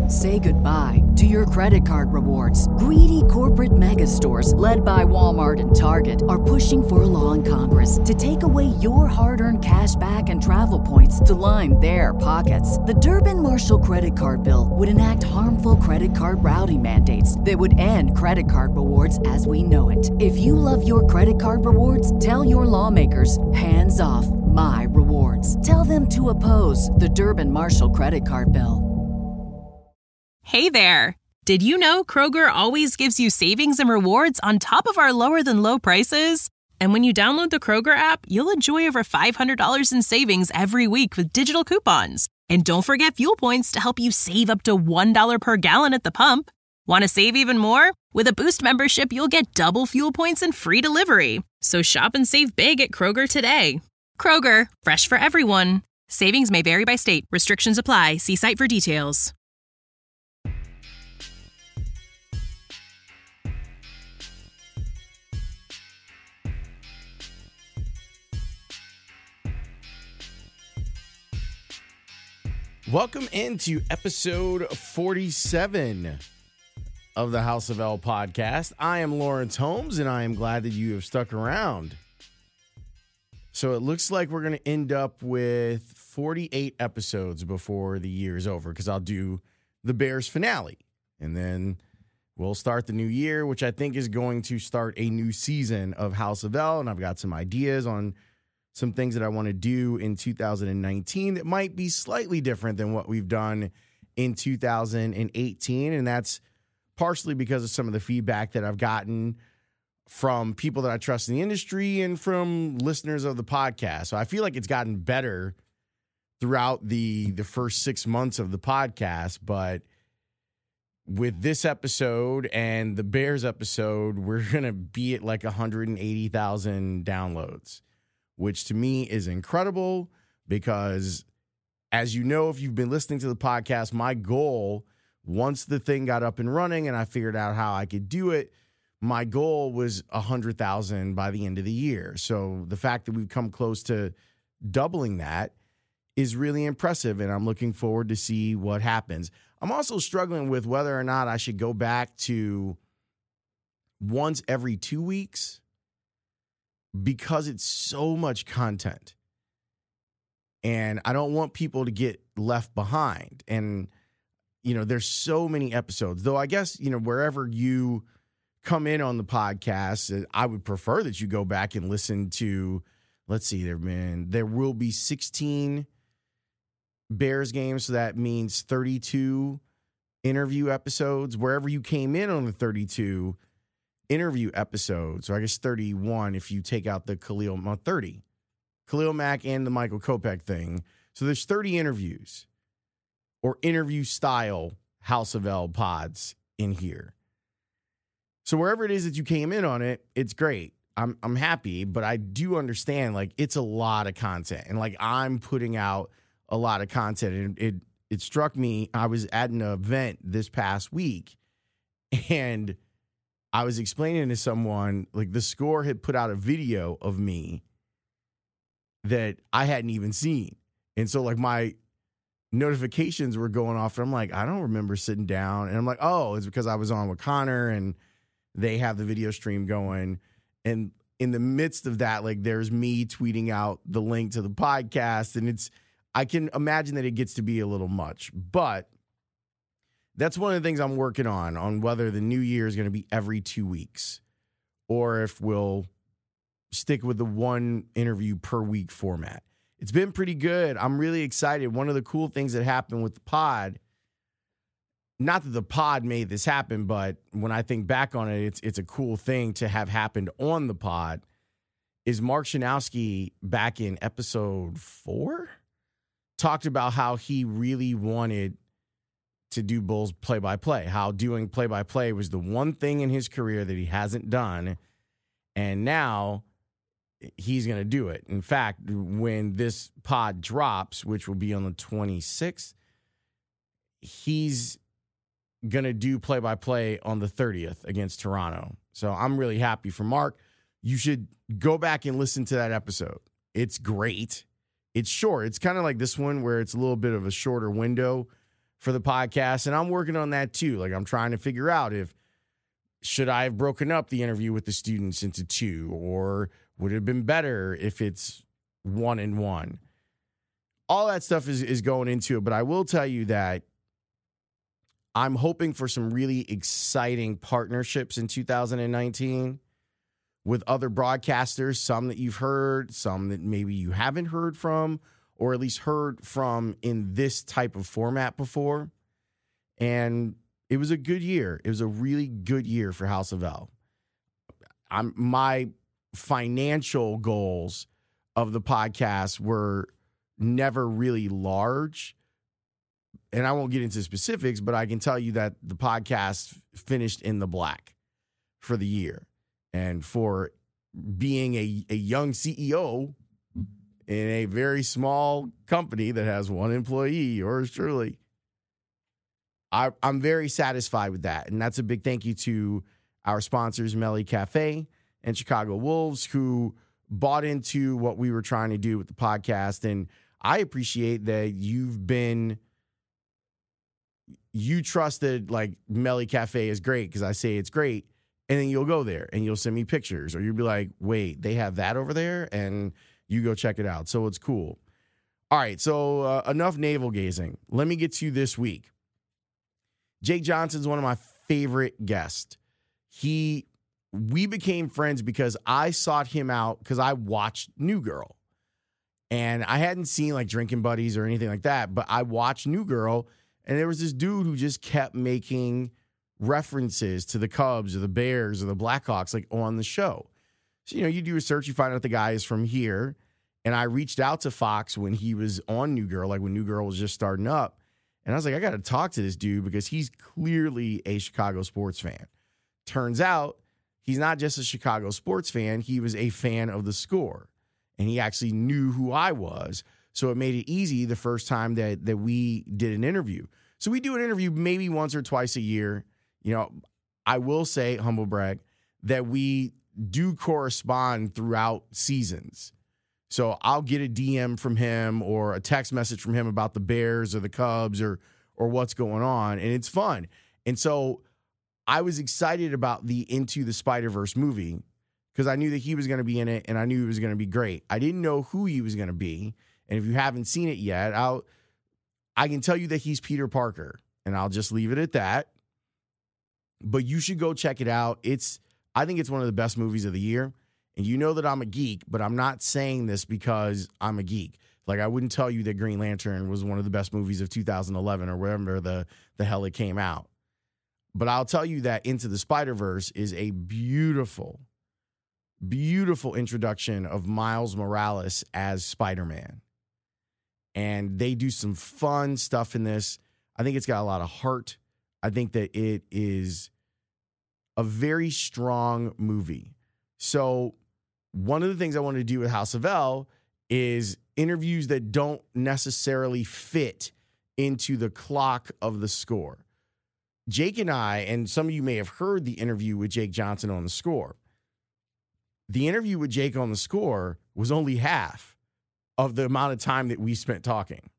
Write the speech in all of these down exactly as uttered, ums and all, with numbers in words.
Say goodbye to your credit card rewards. Greedy corporate mega stores, led by Walmart and Target, are pushing for a law in Congress to take away your hard-earned cash back and travel points to line their pockets. The Durbin-Marshall credit card bill would enact harmful credit card routing mandates that would end credit card rewards as we know it. If you love your credit card rewards, tell your lawmakers, hands off my rewards. Tell them to oppose the Durbin-Marshall credit card bill. Hey there! Did you know Kroger always gives you savings and rewards on top of our lower than low prices? And when you download the Kroger app, you'll enjoy over five hundred dollars in savings every week with digital coupons. And don't forget fuel points to help you save up to one dollar per gallon at the pump. Want to save even more? With a Boost membership, you'll get double fuel points and free delivery. So shop and save big at Kroger today. Kroger, fresh for everyone. Savings may vary by state. Restrictions apply. See site for details. Welcome into episode forty-seven of the House of L podcast. I am Lawrence Holmes, and I am glad that you have stuck around. So it looks like we're going to end up with forty-eight episodes before the year is over, because I'll do the Bears finale, and then we'll start the new year, which I think is going to start a new season of House of L, and I've got some ideas on some things that I want to do in two thousand nineteen that might be slightly different than what we've done in two thousand eighteen. And that's partially because of some of the feedback that I've gotten from people that I trust in the industry and from listeners of the podcast. So I feel like it's gotten better throughout the, the first six months of the podcast. But with this episode and the Bears episode, we're going to be at like one hundred eighty thousand downloads, which to me is incredible because, as you know, if you've been listening to the podcast, my goal, once the thing got up and running and I figured out how I could do it, my goal was one hundred thousand by the end of the year. So the fact that we've come close to doubling that is really impressive, and I'm looking forward to see what happens. I'm also struggling with whether or not I should go back to once every two weeks. Because it's so much content. And I don't want people to get left behind. And, you know, there's so many episodes. Though I guess, you know, wherever you come in on the podcast, I would prefer that you go back and listen to, let's see, there been, there will be sixteen Bears games. So that means thirty-two interview episodes. Wherever you came in on the thirty-two interview episode, so I guess thirty-one if you take out the Khalil, well, thirty. Khalil Mack and the Michael Kopech thing. So there's thirty interviews or interview-style House of L pods in here. So wherever it is that you came in on it, it's great. I'm I'm happy, but I do understand, like, it's a lot of content. And, like, I'm putting out a lot of content. And it, it struck me, I was at an event this past week, and I was explaining to someone, like, the Score had put out a video of me that I hadn't even seen. And so, like, my notifications were going off, and I'm like, I don't remember sitting down. And I'm like, oh, it's because I was on with Connor, and they have the video stream going. And in the midst of that, like, there's me tweeting out the link to the podcast, and it's, I can imagine that it gets to be a little much. But that's one of the things I'm working on, on whether the new year is going to be every two weeks or if we'll stick with the one interview per week format. It's been pretty good. I'm really excited. One of the cool things that happened with the pod, not that the pod made this happen, but when I think back on it, it's, it's a cool thing to have happened on the pod, is Mark Shanowski back in episode four talked about how he really wanted to do Bulls play-by-play, how doing play-by-play was the one thing in his career that he hasn't done, and now he's going to do it. In fact, when this pod drops, which will be on the twenty-sixth, he's going to do play-by-play on the thirtieth against Toronto. So I'm really happy for Mark. You should go back and listen to that episode. It's great. It's short. It's kind of like this one where it's a little bit of a shorter window, for the podcast, and I'm working on that too. Like, I'm trying to figure out if should I have broken up the interview with the students into two, or would it have been better if it's one and one? All that stuff is, is going into it, but I will tell you that I'm hoping for some really exciting partnerships in two thousand nineteen with other broadcasters, some that you've heard, some that maybe you haven't heard from, or at least heard from in this type of format before. And it was a good year. It was a really good year for House of L. I'm, my financial goals of the podcast were never really large. And I won't get into specifics, but I can tell you that the podcast finished in the black for the year. And for being a, a young C E O in a very small company that has one employee, yours truly, I, I'm very satisfied with that. And that's a big thank you to our sponsors, Melly Cafe and Chicago Wolves, who bought into what we were trying to do with the podcast. And I appreciate that you've been, you trusted like Melly Cafe is great because I say it's great. And then you'll go there and you'll send me pictures, or you'll be like, wait, they have that over there? And you go check it out. So it's cool. All right, so uh, enough navel gazing. Let me get to this week. Jake Johnson's one of my favorite guests. He, we became friends because I sought him out because I watched New Girl. And I hadn't seen like Drinking Buddies or anything like that, but I watched New Girl, and there was this dude who just kept making references to the Cubs or the Bears or the Blackhawks like on the show. So, you know, you do a search, you find out the guy is from here. And I reached out to Fox when he was on New Girl, like when New Girl was just starting up. And I was like, I got to talk to this dude because he's clearly a Chicago sports fan. Turns out he's not just a Chicago sports fan. He was a fan of the Score. And he actually knew who I was. So it made it easy the first time that, that we did an interview. So we do an interview maybe once or twice a year. You know, I will say, humble brag, that we do correspond throughout seasons. So I'll get a D M from him or a text message from him about the Bears or the Cubs or or what's going on, and it's fun. And so I was excited about the Into the Spider-Verse movie because I knew that he was going to be in it, and I knew it was going to be great. I didn't know who he was going to be, and if you haven't seen it yet, I'll I can tell you that he's Peter Parker, and I'll just leave it at that. But you should go check it out. It's I think it's one of the best movies of the year. And you know that I'm a geek, but I'm not saying this because I'm a geek. Like, I wouldn't tell you that Green Lantern was one of the best movies of two thousand eleven or wherever the, the hell it came out. But I'll tell you that Into the Spider-Verse is a beautiful, beautiful introduction of Miles Morales as Spider-Man. And they do some fun stuff in this. I think it's got a lot of heart. I think that it is a very strong movie. So one of the things I wanted to do with House of L is interviews that don't necessarily fit into the clock of the Score. Jake and I, and some of you may have heard the interview with Jake Johnson on the Score. The interview with Jake on the Score was only half of the amount of time that we spent talking.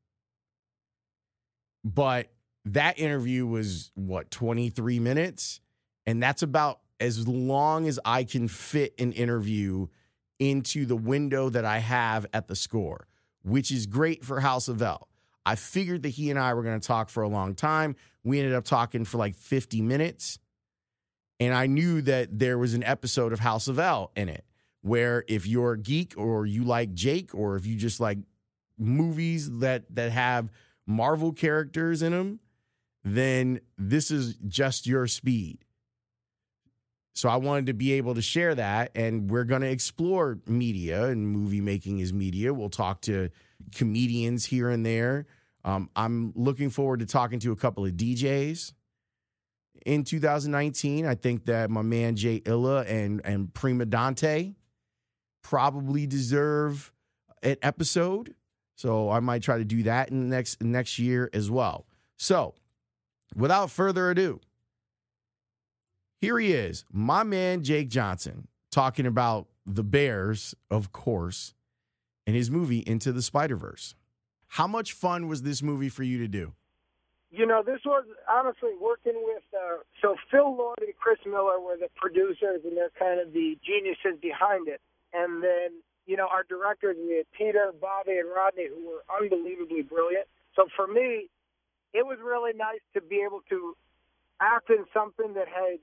But that interview was, what, twenty-three minutes? And that's about as long as I can fit an interview into the window that I have at the Score, which is great for House of L. I figured that he and I were going to talk for a long time. We ended up talking for like fifty minutes. And I knew that there was an episode of House of L in it, where if you're a geek or you like Jake, or if you just like movies that, that have Marvel characters in them, then this is just your speed. So I wanted to be able to share that, and we're going to explore media, and movie making is media. We'll talk to comedians here and there. Um, I'm looking forward to talking to a couple of D Js in two thousand nineteen. I think that my man Jay Illa and, and Prima Dante probably deserve an episode. So I might try to do that in the next, next year as well. So without further ado, here he is, my man Jake Johnson, talking about the Bears, of course, and his movie Into the Spider-Verse. How much fun was this movie for you to do? You know, this was honestly working with, uh, so Phil Lord and Chris Miller were the producers, and they're kind of the geniuses behind it. And then, you know, our directors, we had Peter, Bobby, and Rodney, who were unbelievably brilliant. So for me, it was really nice to be able to act in something that had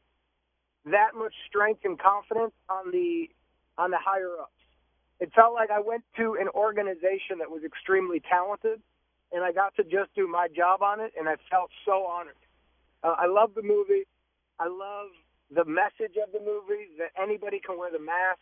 that much strength and confidence on the on the higher-ups. It felt like I went to an organization that was extremely talented, and I got to just do my job on it, and I felt so honored. Uh, I love the movie. I love the message of the movie, that anybody can wear the mask.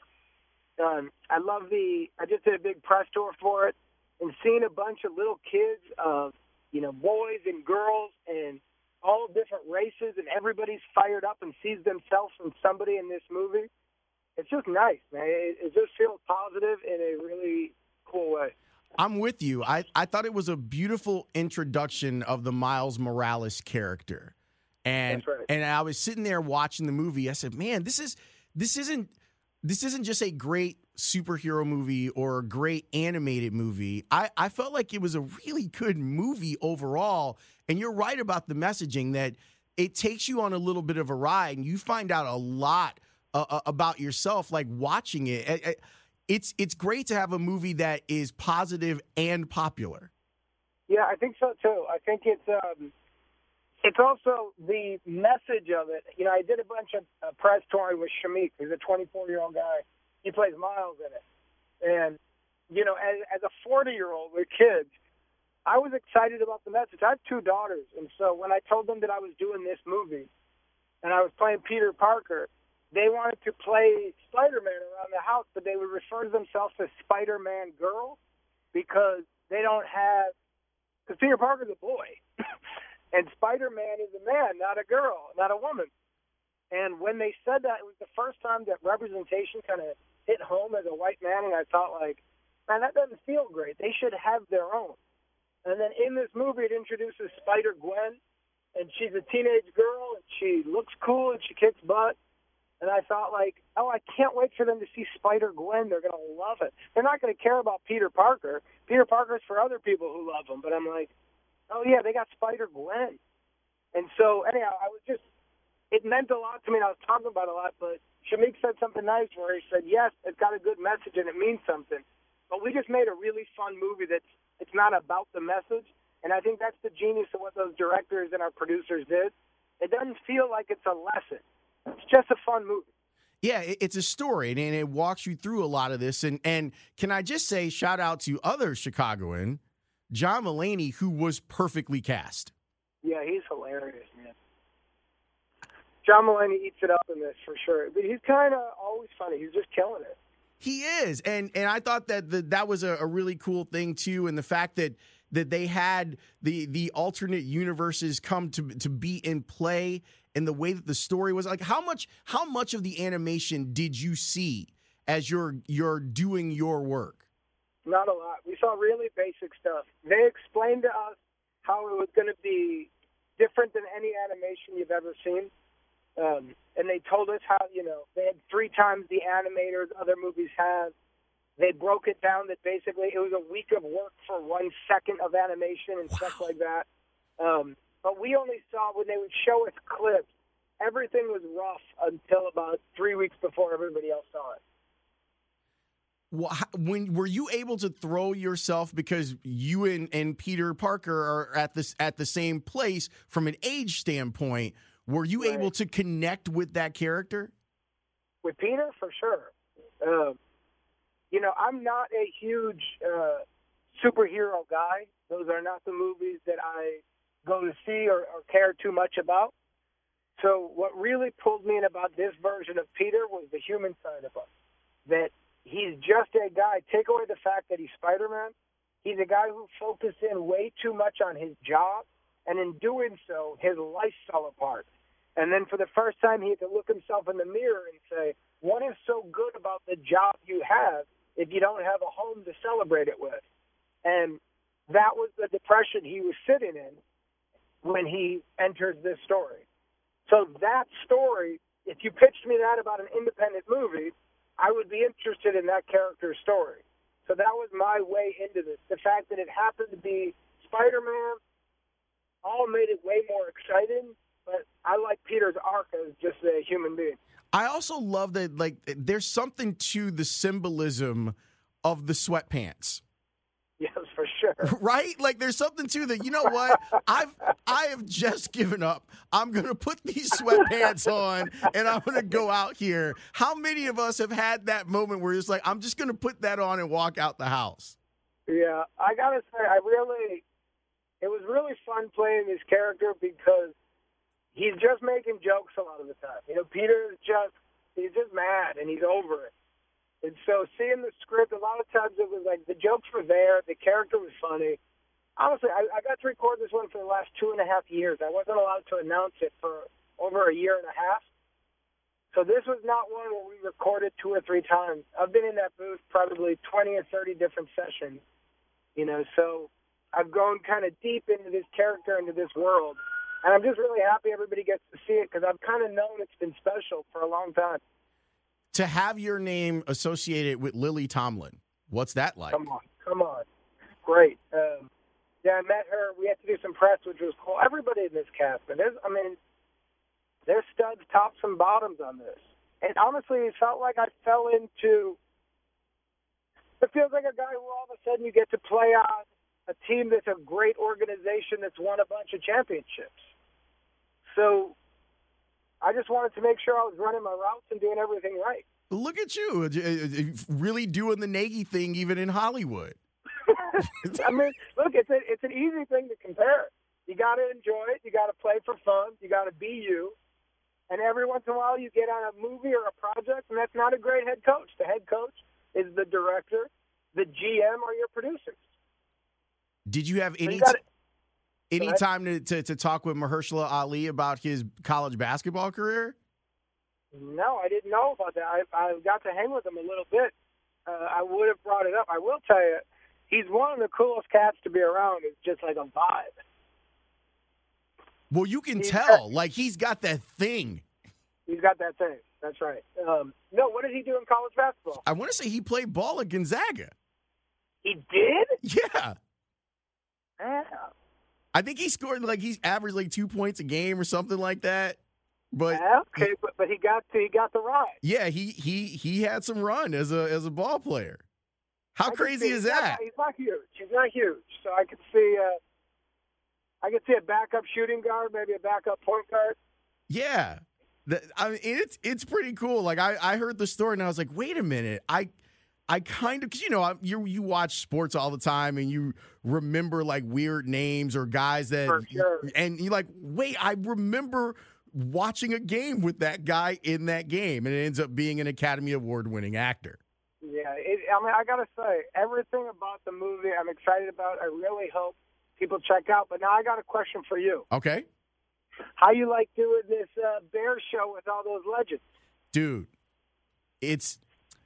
Um, I love the, I just did a big press tour for it, and seeing a bunch of little kids, of, you know, boys and girls and all different races, and everybody's fired up and sees themselves from somebody in this movie. It's just nice, man. It, it just feels positive in a really cool way. I'm with you. I, I thought it was a beautiful introduction of the Miles Morales character. And That's right. and I was sitting there watching the movie. I said, man, this is this isn't this isn't just a great superhero movie or a great animated movie. I, I felt like it was a really good movie overall. And you're right about the messaging, that it takes you on a little bit of a ride and you find out a lot uh, about yourself, like watching it. It, it. It's it's great to have a movie that is positive and popular. Yeah, I think so too. I think it's um, it's also the message of it. You know, I did a bunch of uh, press touring with Shameik, who's a twenty-four-year-old guy. He plays Miles in it. And, you know, as, as a forty-year-old with kids, I was excited about the message. I have two daughters, and so when I told them that I was doing this movie and I was playing Peter Parker, they wanted to play Spider-Man around the house, but they would refer to themselves as Spider-Man girl because they don't have – because Peter Parker's a boy, and Spider-Man is a man, not a girl, not a woman. And when they said that, it was the first time that representation kind of hit home as a white man, and I thought, like, man, that doesn't feel great. They should have their own. And then in this movie, it introduces Spider-Gwen, and she's a teenage girl, and she looks cool, and she kicks butt. And I thought, like, oh, I can't wait for them to see Spider-Gwen. They're going to love it. They're not going to care about Peter Parker. Peter Parker's for other people who love him. But I'm like, oh, yeah, they got Spider-Gwen. And so, anyhow, I was just, it meant a lot to me, and I was talking about it a lot. But Shameik said something nice where he said, yes, it's got a good message, and it means something. But we just made a really fun movie that's, it's not about the message. And I think that's the genius of what those directors and our producers did. It doesn't feel like it's a lesson. It's just a fun movie. Yeah, it's a story, and it walks you through a lot of this. And and can I just say, shout out to other Chicagoan, John Mulaney, who was perfectly cast. Yeah, he's hilarious, man. John Mulaney eats it up in this for sure. But he's kind of always funny. He's just killing it. He is, and and I thought that the, that was a, a really cool thing too, and the fact that that they had the the alternate universes come to to be in play, and the way that the story was. Like, how much how much of the animation did you see as you're you're doing your work? Not a lot. We saw really basic stuff. They explained to us how it was going to be different than any animation you've ever seen. Um, and they told us how, you know, they had three times the animators other movies have. They broke it down that basically it was a week of work for one second of animation and wow. stuff like that. Um, but we only saw, when they would show us clips, everything was rough until about three weeks before everybody else saw it. When were you able to throw yourself, because you and, and Peter Parker are at this at the same place from an age standpoint? Were you right. able to connect with that character? With Peter, for sure. Uh, you know, I'm not a huge uh, superhero guy. Those are not the movies that I go to see or, or care too much about. So what really pulled me in about this version of Peter was the human side of us. That he's just a guy. Take away the fact that he's Spider-Man. He's a guy who focused in way too much on his job, and in doing so, his life fell apart. And then for the first time, he had to look himself in the mirror and say, what is so good about the job you have if you don't have a home to celebrate it with? And that was the depression he was sitting in when he enters this story. So that story, if you pitched me that about an independent movie, I would be interested in that character's story. So that was my way into this. The fact that it happened to be Spider-Man, all made it way more exciting. But I like Peter's arc as just a human being. I also love that, like, there's something to the symbolism of the sweatpants. Yes, for sure. Right? Like, there's something to that. You know what? I've I have just given up. I'm gonna put these sweatpants on and I'm gonna go out here. How many of us have had that moment where it's like, I'm just gonna put that on and walk out the house? Yeah, I gotta say, I really, it was really fun playing this character because he's just making jokes a lot of the time. You know, Peter is just, he's just mad and he's over it. And so seeing the script, a lot of times it was like the jokes were there, the character was funny. Honestly, I, I got to record this one for the last two and a half years. I wasn't allowed to announce it for over a year and a half. So this was not one where we recorded two or three times. I've been in that booth probably twenty or thirty different sessions, you know, so I've gone kind of deep into this character, into this world. And I'm just really happy everybody gets to see it because I've kind of known it's been special for a long time. To have your name associated with Lily Tomlin, what's that like? Come on, come on. Great. Um, yeah, I met her. We had to do some press, which was cool. Everybody in this cast, but there's, I mean, there's studs, tops, and bottoms on this. And honestly, it felt like I fell into, it feels like a guy who all of a sudden you get to play on a team that's a great organization that's won a bunch of championships. So I just wanted to make sure I was running my routes and doing everything right. Look at you, really doing the Nagy thing even in Hollywood. I mean, look, it's a, it's an easy thing to compare. You got to enjoy it. You got to play for fun. You got to be you. And every once in a while you get on a movie or a project, and that's not a great head coach. The head coach is the director, the G M, or your producers. Did you have any so you t- any time to, to, to talk with Mahershala Ali about his college basketball career? No, I didn't know about that. I, I got to hang with him a little bit. Uh, I would have brought it up. I will tell you, he's one of the coolest cats to be around. It's just like a vibe. Well, you can he's tell. got, like, he's got that thing. He's got that thing. That's right. Um, no, what did he do in college basketball? I want to say he played ball at Gonzaga. He did? Yeah. Yeah. I think he scored, like, he's averaged, like, two points a game or something like that. But yeah, okay, but, but he got to, he got the ride. Yeah, he he he had some run as a as a ball player. How I crazy is he's that? Not, he's not huge. He's not huge. So I could see uh, I could see a backup shooting guard, maybe a backup point guard. Yeah. The, I mean, it's it's pretty cool. Like, I, I heard the story and I was like, wait a minute. I I kind of, because, you know, you you watch sports all the time and you remember, like, weird names or guys that, For sure. and you're like, wait, I remember watching a game with that guy in that game, and it ends up being an Academy Award-winning actor. Yeah, it, I mean, I got to say, everything about the movie I'm excited about. I really hope people check out. But now I got a question for you. Okay. How you like doing this uh, Bears show with all those legends? Dude, it's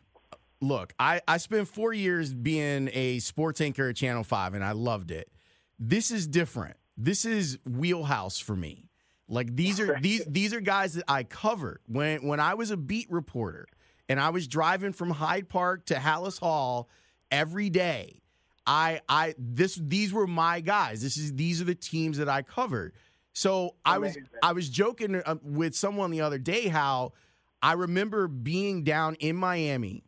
– look, I, I spent four years being a sports anchor at Channel five, and I loved it. This is different. This is wheelhouse for me. Like, these are these these are guys that I covered when when I was a beat reporter and I was driving from Hyde Park to Hallis Hall every day. I I this these were my guys. This is these are the teams that I covered. So I was I was joking with someone the other day how I remember being down in Miami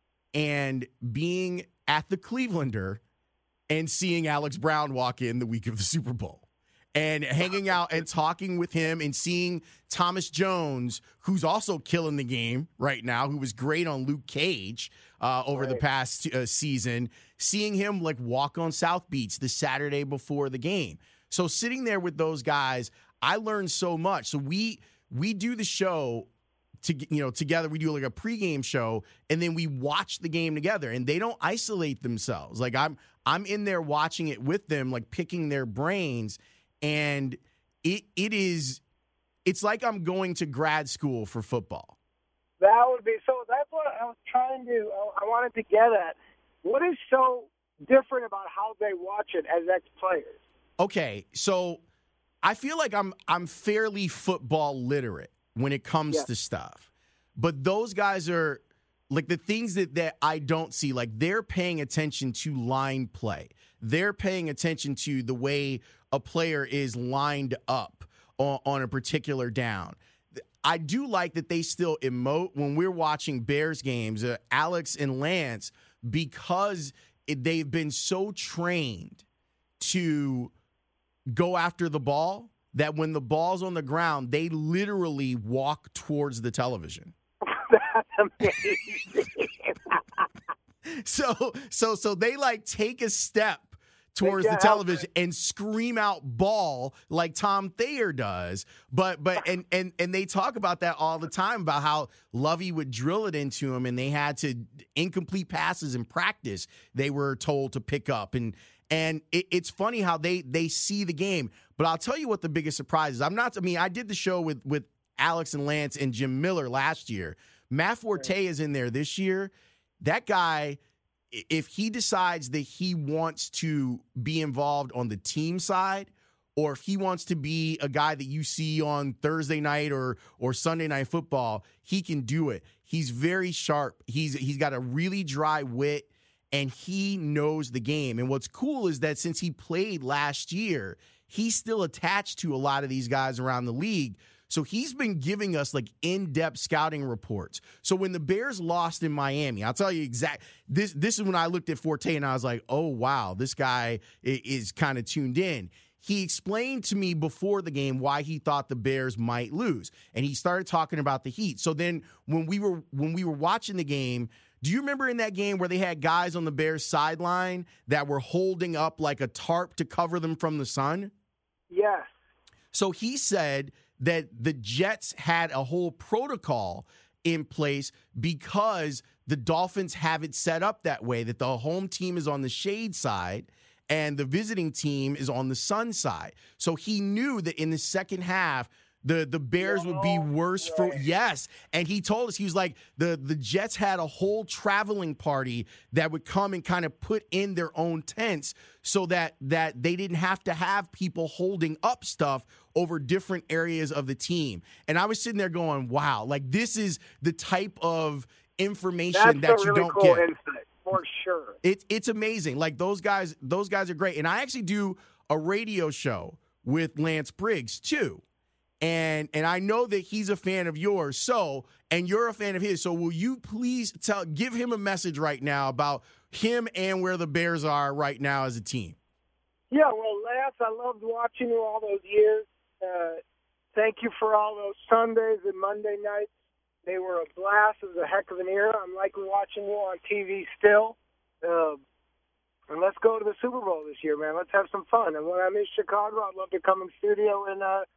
and being at the Clevelander and seeing Alex Brown walk in the week of the Super Bowl. And hanging out and talking with him and seeing Thomas Jones, who's also killing the game right now, who was great on Luke Cage uh, over right. the past uh, season, seeing him like walk on South Beach the Saturday before the game. So sitting there with those guys, I learned so much. So we we do the show to you know together. We do like a pregame show, and then we watch the game together. And they don't isolate themselves. Like I'm I'm in there watching it with them, like picking their brains. And it it is, it's like I'm going to grad school for football. That would be, so that's what I was trying to, I wanted to get at. What is so different about how they watch it as ex-players? Okay, so I feel like I'm I'm fairly football literate when it comes yeah. to stuff. But those guys are, like the things that, that I don't see, like they're paying attention to line play. They're paying attention to the way a player is lined up on, on a particular down. I do like that they still emote when we're watching Bears games, uh, Alex and Lance, because it, they've been so trained to go after the ball that when the ball's on the ground, they literally walk towards the television. That's amazing. so, so, so they like take a step towards the television and scream out ball like Tom Thayer does. But but and and and they talk about that all the time about how Lovey would drill it into him and they had to incomplete passes in practice they were told to pick up. And and it, it's funny how they they see the game. But I'll tell you what the biggest surprise is. I'm not I mean, I did the show with with Alex and Lance and Jim Miller last year. Matt Forte is in there this year. That guy, if he decides that he wants to be involved on the team side, or if he wants to be a guy that you see on Thursday night or or Sunday Night Football, he can do it. He's very sharp. He's he's got a really dry wit, and he knows the game. And what's cool is that since he played last year, he's still attached to a lot of these guys around the league. So he's been giving us like in-depth scouting reports. So when the Bears lost in Miami, I'll tell you exact. This this is when I looked at Forte and I was like, oh wow, this guy is, is kind of tuned in. He explained to me before the game why he thought the Bears might lose, and he started talking about the heat. So then when we were when we were watching the game, do you remember in that game where they had guys on the Bears sideline that were holding up like a tarp to cover them from the sun? Yes. So he said that the Jets had a whole protocol in place because the Dolphins have it set up that way, that the home team is on the shade side and the visiting team is on the sun side. So he knew that in the second half, the, the Bears would be worse for – yes. And he told us, he was like, the, the Jets had a whole traveling party that would come and kind of put in their own tents so that that they didn't have to have people holding up stuff over different areas of the team. And I was sitting there going, wow, like this is the type of information That's that you really don't cool get. Insight, for sure. It, it's amazing. Like those guys, those guys are great. And I actually do a radio show with Lance Briggs too. And and I know that he's a fan of yours, so and you're a fan of his. So will you please tell give him a message right now about him and where the Bears are right now as a team? Yeah, well, Lance, I loved watching you all those years. Uh, thank you for all those Sundays and Monday nights. They were a blast. It was a heck of an era. I'm liking watching you on T V still. Uh, and let's go to the Super Bowl this year, man. Let's have some fun. And when I'm in Chicago, I'd love to come in studio and uh,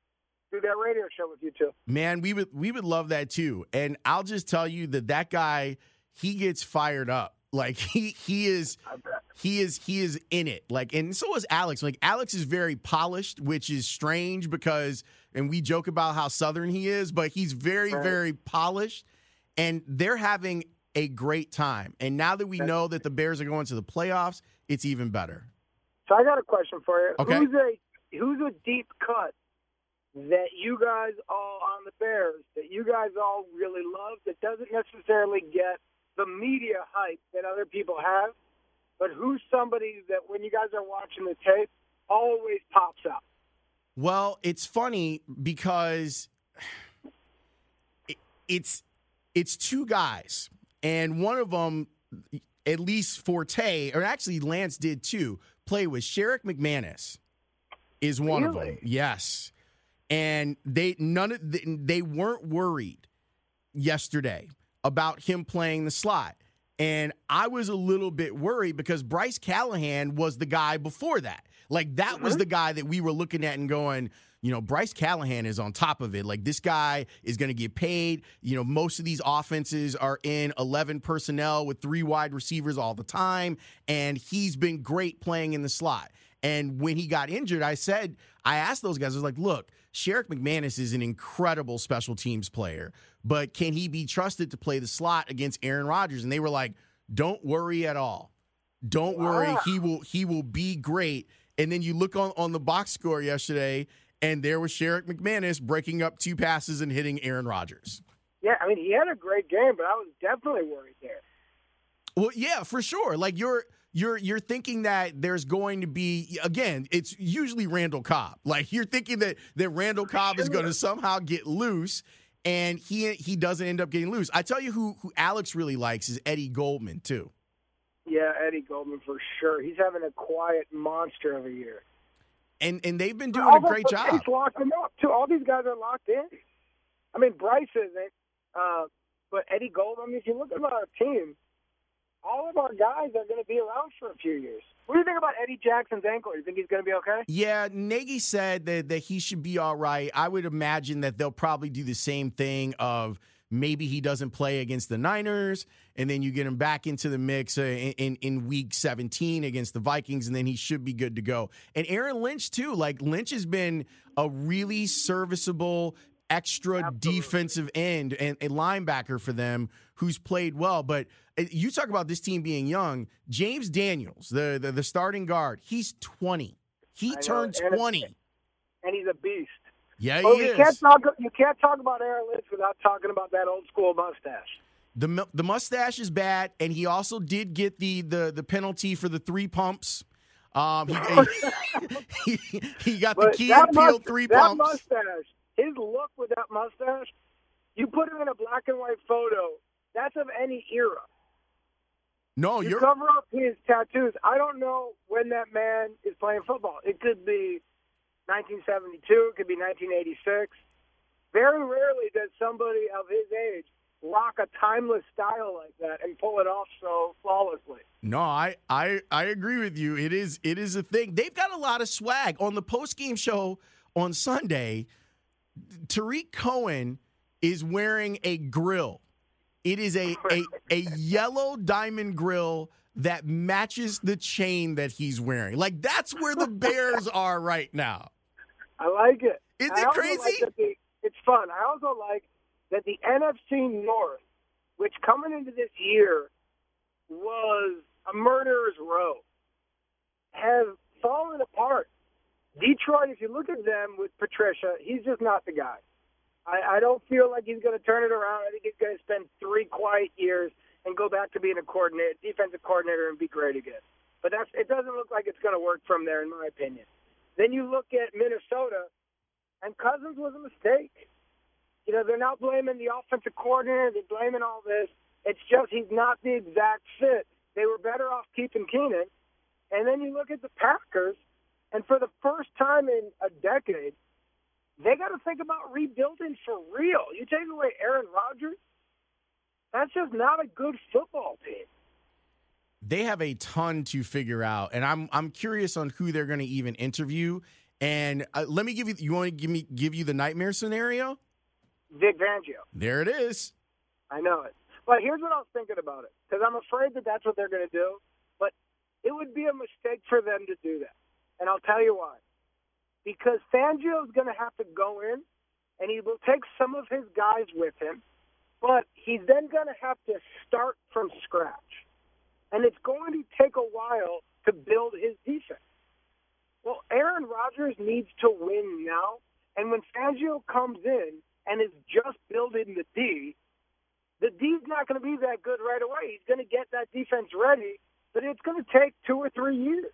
do that radio show with you too. Man, we would we would love that too. And I'll just tell you that that guy, he gets fired up. Like he he is he is he is in it. Like, and so is Alex. Like Alex is very polished, which is strange because and we joke about how Southern he is, but he's very, right. very polished. And they're having a great time. And now that we know that the Bears are going to the playoffs, it's even better. So I got a question for you. Okay. Who's a who's a deep cut that you guys all on the Bears, that you guys all really love, that doesn't necessarily get the media hype that other people have, but who's somebody that when you guys are watching the tape always pops up? Well, it's funny because it, it's it's two guys, and one of them, at least Forte, or actually Lance did too, play with Sherrick McManus is one really? of them. Yes. And they none of the, they weren't worried yesterday about him playing the slot. And I was a little bit worried because Bryce Callahan was the guy before that. Like that mm-hmm. was the guy that we were looking at and going, you know, Bryce Callahan is on top of it. Like this guy is going to get paid. You know, most of these offenses are in eleven personnel with three wide receivers all the time. And he's been great playing in the slot. And when he got injured, I said, I asked those guys, I was like, look, Sherrick McManus is an incredible special teams player, but can he be trusted to play the slot against Aaron Rodgers? And they were like, don't worry at all. Don't wow. worry. He will he will be great. And then you look on, on the box score yesterday, and there was Sherrick McManus breaking up two passes and hitting Aaron Rodgers. Yeah, I mean, he had a great game, but I was definitely worried there. Well, yeah, for sure. Like, you're you're you're thinking that there's going to be, again, it's usually Randall Cobb. Like, you're thinking that that Randall Cobb is going to somehow get loose, and he he doesn't end up getting loose. I tell you who who Alex really likes is Eddie Goldman too. Yeah, Eddie Goldman for sure. He's having a quiet monster of a year. And and they've been doing All a great the, job. He's locked them up too. All these guys are locked in. I mean, Bryce isn't, uh, but Eddie Goldman. I mean, if you look at our team, all of our guys are going to be around for a few years. What do you think about Eddie Jackson's ankle? You think he's going to be okay? Yeah, Nagy said that, that he should be all right. I would imagine that they'll probably do the same thing of maybe he doesn't play against the Niners, and then you get him back into the mix uh, in, in, in week seventeen against the Vikings, and then he should be good to go. And Aaron Lynch, too. Like, Lynch has been a really serviceable extra Absolutely. defensive end and a linebacker for them who's played well. But you talk about this team being young. James Daniels, the the, the starting guard, he's twenty. He turned twenty. And he's a beast. Yeah, he oh, is. You can't, talk, you can't talk about Aaron Lynch without talking about that old school mustache. The the mustache is bad, and he also did get the the, the penalty for the three pumps. Um, he, he, he got the Key and Peele three that pumps. That mustache, his look with that mustache, you put him in a black and white photo, that's of any era. No, you you're cover up his tattoos. I don't know when that man is playing football. It could be nineteen seventy-two. It could be nineteen eighty-six. Very rarely does somebody of his age rock a timeless style like that and pull it off so flawlessly. No, I, I I agree with you. It is it is a thing. They've got a lot of swag. On the post-game show on Sunday, Tariq Cohen is wearing a grill. It is a, a, a yellow diamond grill that matches the chain that he's wearing. Like, that's where the Bears are right now. I like it. Isn't I it also crazy? Like that the, it's fun. I also like that the N F C North, which coming into this year was a murderer's row, has fallen apart. Detroit, if you look at them with Patricia, he's just not the guy. I, I don't feel like he's going to turn it around. I think he's going to spend three quiet years and go back to being a coordinator, defensive coordinator, and be great again. But that's it doesn't look like it's going to work from there, in my opinion. Then you look at Minnesota, and Cousins was a mistake. You know, they're not blaming the offensive coordinator. They're blaming all this. It's just he's not the exact fit. They were better off keeping Keenan. And then you look at the Packers, and for the first time in a decade, they got to think about rebuilding for real. You take away Aaron Rodgers, that's just not a good football team. They have a ton to figure out, and I'm I'm curious on who they're going to even interview. And uh, let me give you. You want to give me give you the nightmare scenario? Vic Fangio. There it is. I know it. But here's what I was thinking about it, because I'm afraid that that's what they're going to do. But it would be a mistake for them to do that, and I'll tell you why. Because Fangio is going to have to go in, and he will take some of his guys with him, but he's then going to have to start from scratch. And it's going to take a while to build his defense. Well, Aaron Rodgers needs to win now, and when Fangio comes in and is just building the D, the D's not going to be that good right away. He's going to get that defense ready, but it's going to take two or three years.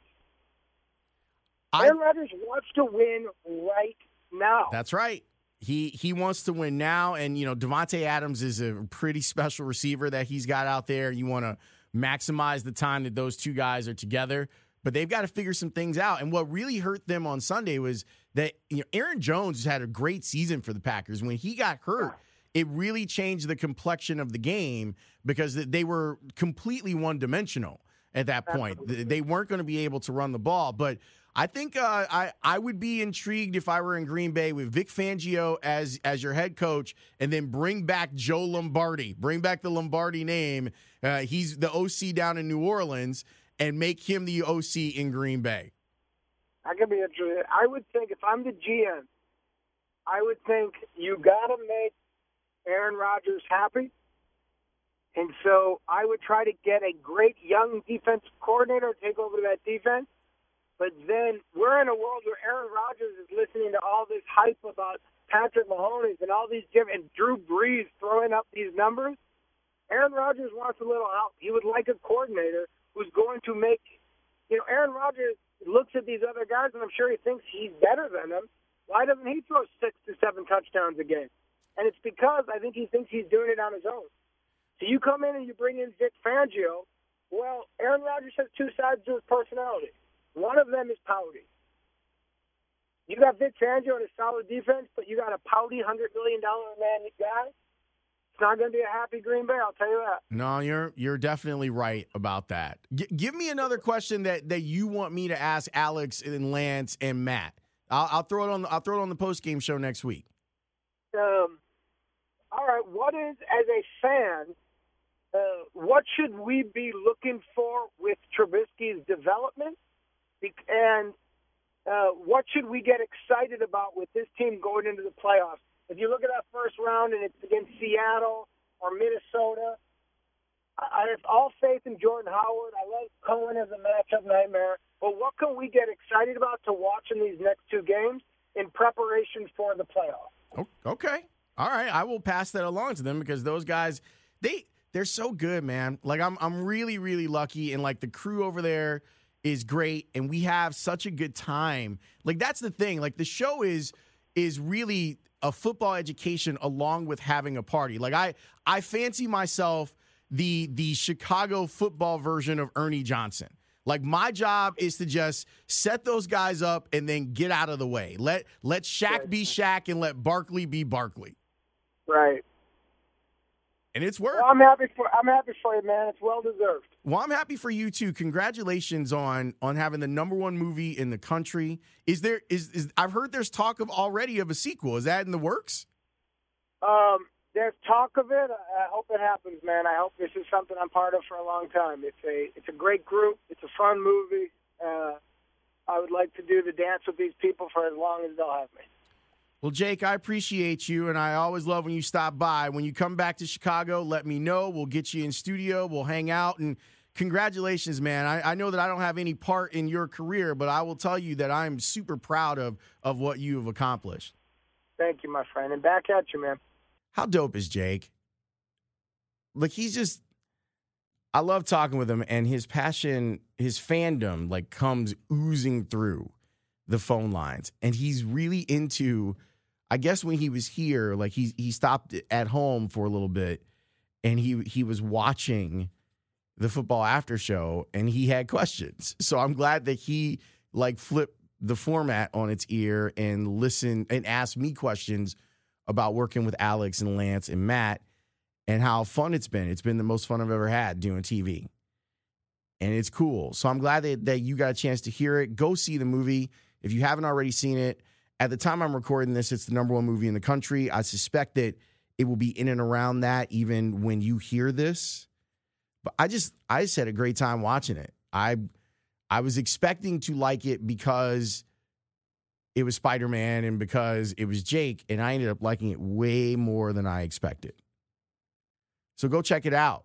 I, Aaron Rodgers wants to win right now. That's right. He he wants to win now, and you know Davante Adams is a pretty special receiver that he's got out there. You want to maximize the time that those two guys are together, but they've got to figure some things out. And what really hurt them on Sunday was that you know Aaron Jones has had a great season for the Packers. When he got hurt, it really changed the complexion of the game because they were completely one-dimensional at that point. Absolutely. They weren't going to be able to run the ball, but I think uh, I I would be intrigued if I were in Green Bay with Vic Fangio as as your head coach, and then bring back Joe Lombardi, bring back the Lombardi name. Uh, he's the O C down in New Orleans, and make him the O C in Green Bay. I could be interested. I would think if I'm the G M, I would think you got to make Aaron Rodgers happy, and so I would try to get a great young defensive coordinator to take over that defense. But then we're in a world where Aaron Rodgers is listening to all this hype about Patrick Mahomes and all these different, and Drew Brees throwing up these numbers. Aaron Rodgers wants a little help. He would like a coordinator who's going to make, you know, Aaron Rodgers looks at these other guys, and I'm sure he thinks he's better than them. Why doesn't he throw six to seven touchdowns a game? And it's because I think he thinks he's doing it on his own. So you come in and you bring in Vic Fangio. Well, Aaron Rodgers has two sides to his personality. One of them is pouty. You got Vic Fangio and a solid defense, but you got a pouty one hundred million dollars man guy. It's not going to be a happy Green Bay, I'll tell you that. No, you're you're definitely right about that. G- give me another question that, that you want me to ask Alex and Lance and Matt. I'll, I'll throw it on. The, I'll throw it on the post game show next week. Um, all right. What is, as a fan, uh, what should we be looking for with Trubisky's development, and uh, what should we get excited about with this team going into the playoffs? If you look at that first round and it's against Seattle or Minnesota, I have all faith in Jordan Howard. I love Cohen as a matchup nightmare. But what can we get excited about to watch in these next two games in preparation for the playoffs? Okay. All right. I will pass that along to them because those guys, they, they're so good, man. Like, I'm I'm really, really lucky. And, like, the crew over there is great. And we have such a good time. Like, that's the thing. Like, the show is is really a football education along with having a party. Like, I I fancy myself the the Chicago football version of Ernie Johnson. Like, my job is to just set those guys up and then get out of the way. Let let Shaq be Shaq and let Barkley be Barkley. Right. And it's worked. Well, I'm happy for I'm happy for you, man. It's well deserved. Well, I'm happy for you too. Congratulations on on having the number one movie in the country. Is there is is I've heard there's talk of already of a sequel. Is that in the works? Um, there's talk of it. I hope it happens, man. I hope this is something I'm part of for a long time. It's a it's a great group. It's a fun movie. Uh, I would like to do the dance with these people for as long as they'll have me. Well, Jake, I appreciate you, and I always love when you stop by. When you come back to Chicago, let me know. We'll get you in studio. We'll hang out, and congratulations, man. I, I know that I don't have any part in your career, but I will tell you that I'm super proud of, of what you have accomplished. Thank you, my friend, and back at you, man. How dope is Jake? Like, he's just – I love talking with him, and his passion, his fandom, like, comes oozing through the phone lines, and he's really into – I guess when he was here, like he he stopped at home for a little bit, and he he was watching the football after show, and he had questions. So I'm glad that he like flipped the format on its ear and listened and asked me questions about working with Alex and Lance and Matt and how fun it's been. It's been the most fun I've ever had doing T V, and it's cool. So I'm glad that that you got a chance to hear it. Go see the movie if you haven't already seen it. At the time I'm recording this, it's the number one movie in the country. I suspect that it will be in and around that even when you hear this. But I just, I just had a great time watching it. I, I was expecting to like it because it was Spider-Man and because it was Jake, and I ended up liking it way more than I expected. So go check it out.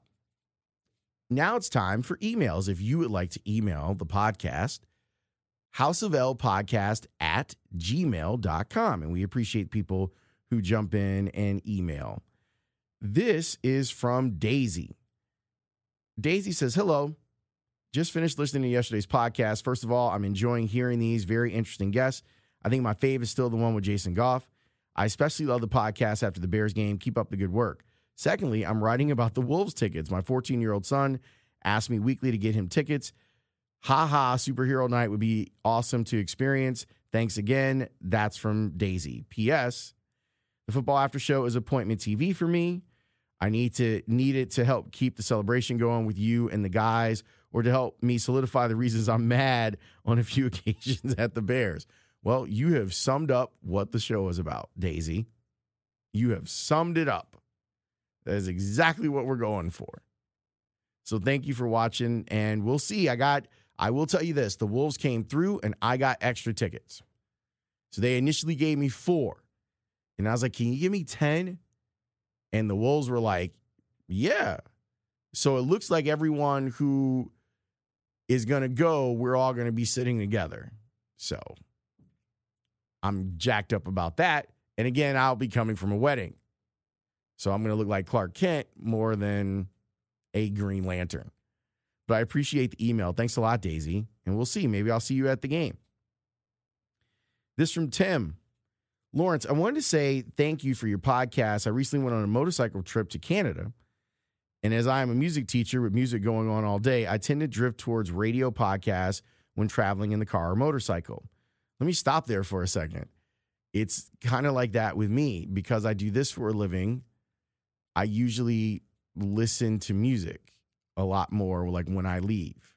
Now it's time for emails. If you would like to email the podcast, House of L podcast at gmail dot com. And we appreciate people who jump in and email. This is from Daisy. Daisy says, hello. Just finished listening to yesterday's podcast. First of all, I'm enjoying hearing these very interesting guests. I think my fave is still the one with Jason Goff. I especially love the podcast after the Bears game. Keep up the good work. Secondly, I'm writing about the Wolves tickets. My fourteen-year-old son asked me weekly to get him tickets. Ha ha, superhero night would be awesome to experience. Thanks again. That's from Daisy. P S. The football after show is appointment T V for me. I need to need it to help keep the celebration going with you and the guys, or to help me solidify the reasons I'm mad on a few occasions at the Bears. Well, you have summed up what the show is about, Daisy. You have summed it up. That is exactly what we're going for. So thank you for watching, and we'll see. I got... I will tell you this, the Wolves came through and I got extra tickets. So they initially gave me four. And I was like, can you give me ten? And the Wolves were like, yeah. So it looks like everyone who is going to go, we're all going to be sitting together. So I'm jacked up about that. And again, I'll be coming from a wedding. So I'm going to look like Clark Kent more than a Green Lantern. But I appreciate the email. Thanks a lot, Daisy. And we'll see. Maybe I'll see you at the game. This from Tim. Lawrence, I wanted to say thank you for your podcast. I recently went on a motorcycle trip to Canada. And as I am a music teacher with music going on all day, I tend to drift towards radio podcasts when traveling in the car or motorcycle. Let me stop there for a second. It's kind of like that with me because I do this for a living. I usually listen to music a lot more like when I leave.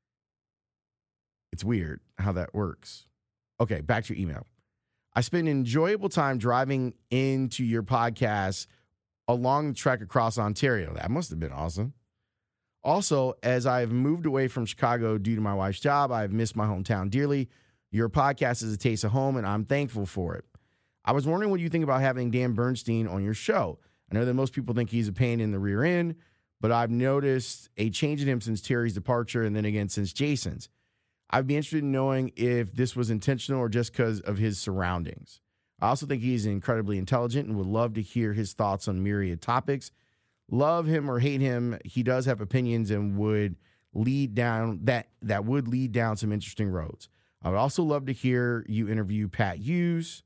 It's weird how that works. Okay, back to your email. I spent an enjoyable time driving into your podcast along the trek across Ontario. That must have been awesome. Also, as I've moved away from Chicago due to my wife's job, I've missed my hometown dearly. Your podcast is a taste of home, and I'm thankful for it. I was wondering what you think about having Dan Bernstein on your show. I know that most people think he's a pain in the rear end, but I've noticed a change in him since Terry's departure and then again since Jason's. I'd be interested in knowing if this was intentional or just because of his surroundings. I also think he's incredibly intelligent and would love to hear his thoughts on myriad topics. Love him or hate him, he does have opinions and would lead down that that would lead down some interesting roads. I would also love to hear you interview Pat Hughes,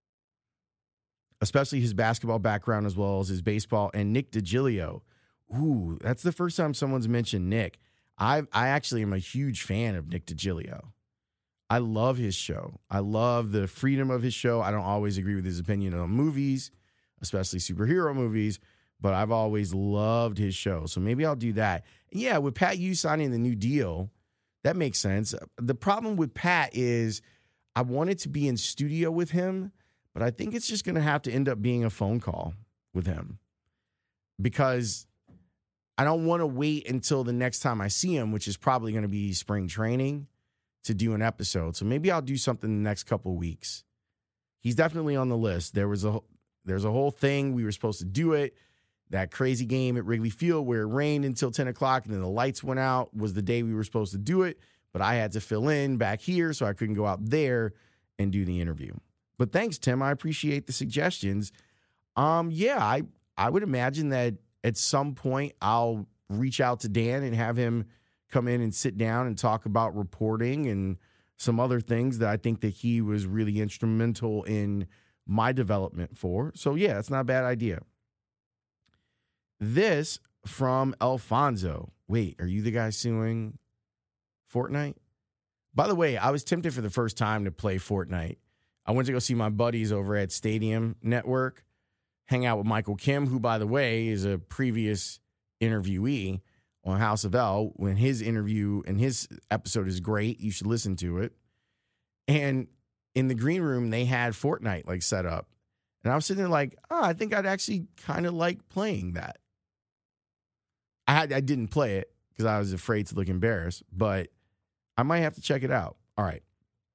especially his basketball background as well as his baseball, and Nick DiGilio. Ooh, that's the first time someone's mentioned Nick. I I actually am a huge fan of Nick DiGilio. I love his show. I love the freedom of his show. I don't always agree with his opinion on movies, especially superhero movies, but I've always loved his show. So maybe I'll do that. Yeah, with Pat Hughes signing the new deal, that makes sense. The problem with Pat is I wanted to be in studio with him, but I think it's just going to have to end up being a phone call with him because I don't want to wait until the next time I see him, which is probably going to be spring training, to do an episode. So maybe I'll do something in the next couple of weeks. He's definitely on the list. There was a there's a whole thing. We were supposed to do it. That crazy game at Wrigley Field where it rained until ten o'clock and then the lights went out was the day we were supposed to do it. But I had to fill in back here, so I couldn't go out there and do the interview. But thanks, Tim. I appreciate the suggestions. Um, yeah, I, I would imagine that at some point I'll reach out to Dan and have him come in and sit down and talk about reporting and some other things that I think that he was really instrumental in my development for. So, yeah, it's not a bad idea. This from Alfonso. Wait, are you the guy suing Fortnite? By the way, I was tempted for the first time to play Fortnite. I went to go see my buddies over at Stadium Network, hang out with Michael Kim, who, by the way, is a previous interviewee on House of L. When his interview and his episode is great, you should listen to it. And in the green room, they had Fortnite like set up. And I was sitting there like, oh, I think I'd actually kind of like playing that. I had, I didn't play it because I was afraid to look embarrassed, but I might have to check it out. All right.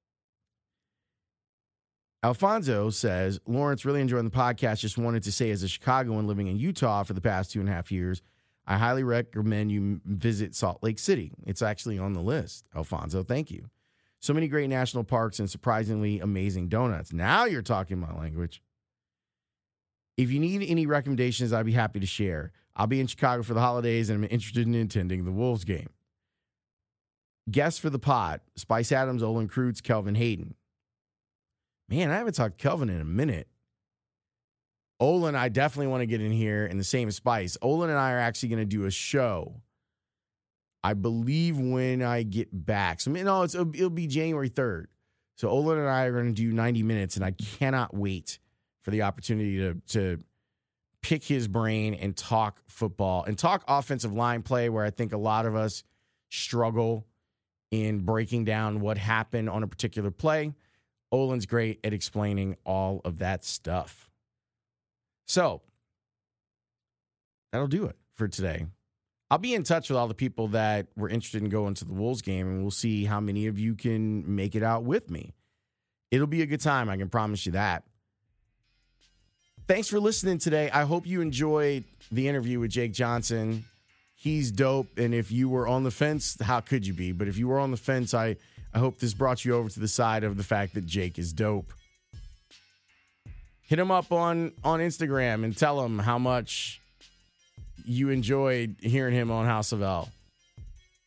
Alfonso says, Lawrence, really enjoying the podcast. Just wanted to say, as a Chicagoan living in Utah for the past two and a half years, I highly recommend you visit Salt Lake City. It's actually on the list. Alfonso, thank you. So many great national parks and surprisingly amazing donuts. Now you're talking my language. If you need any recommendations, I'd be happy to share. I'll be in Chicago for the holidays and I'm interested in attending the Wolves game. Guests for the pod, Spice Adams, Olin Kreutz, Kelvin Hayden. Man, I haven't talked to Kelvin in a minute. Olin, I definitely want to get in here, and the same as Spice. Olin and I are actually going to do a show, I believe, when I get back. So, no, it's, it'll be January third. So Olin and I are going to do ninety minutes, and I cannot wait for the opportunity to, to pick his brain and talk football and talk offensive line play, where I think a lot of us struggle in breaking down what happened on a particular play. Olin's great at explaining all of that stuff. So that'll do it for today. I'll be in touch with all the people that were interested in going to the Wolves game, and we'll see how many of you can make it out with me. It'll be a good time. I can promise you that. Thanks for listening today. I hope you enjoyed the interview with Jake Johnson. He's dope, and if you were on the fence, how could you be? But if you were on the fence, I, I hope this brought you over to the side of the fact that Jake is dope. Hit him up on, on Instagram and tell him how much you enjoyed hearing him on House of L.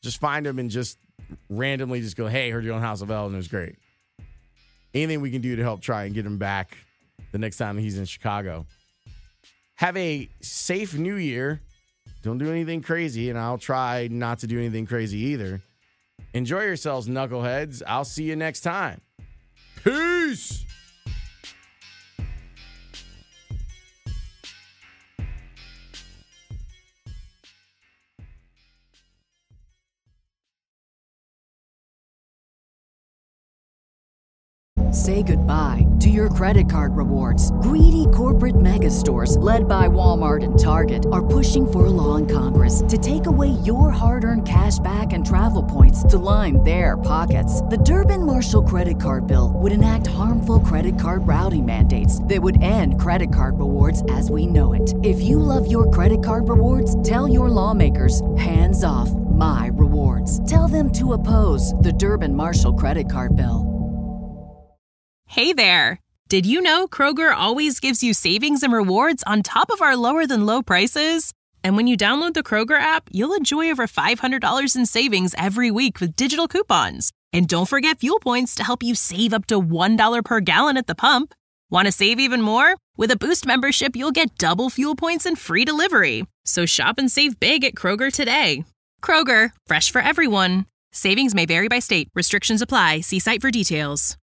Just find him and just randomly just go, hey, heard you on House of L and it was great. Anything we can do to help try and get him back the next time he's in Chicago. Have a safe new year. Don't do anything crazy, and I'll try not to do anything crazy either. Enjoy yourselves, knuckleheads. I'll see you next time. Peace! Say goodbye to your credit card rewards. Greedy corporate mega stores, led by Walmart and Target, are pushing for a law in Congress to take away your hard-earned cash back and travel points to line their pockets. The Durbin-Marshall credit card bill would enact harmful credit card routing mandates that would end credit card rewards as we know it. If you love your credit card rewards, tell your lawmakers, hands off my rewards. Tell them to oppose the Durbin-Marshall credit card bill. Hey there! Did you know Kroger always gives you savings and rewards on top of our lower-than-low prices? And when you download the Kroger app, you'll enjoy over five hundred dollars in savings every week with digital coupons. And don't forget fuel points to help you save up to one dollar per gallon at the pump. Want to save even more? With a Boost membership, you'll get double fuel points and free delivery. So shop and save big at Kroger today. Kroger, fresh for everyone. Savings may vary by state. Restrictions apply. See site for details.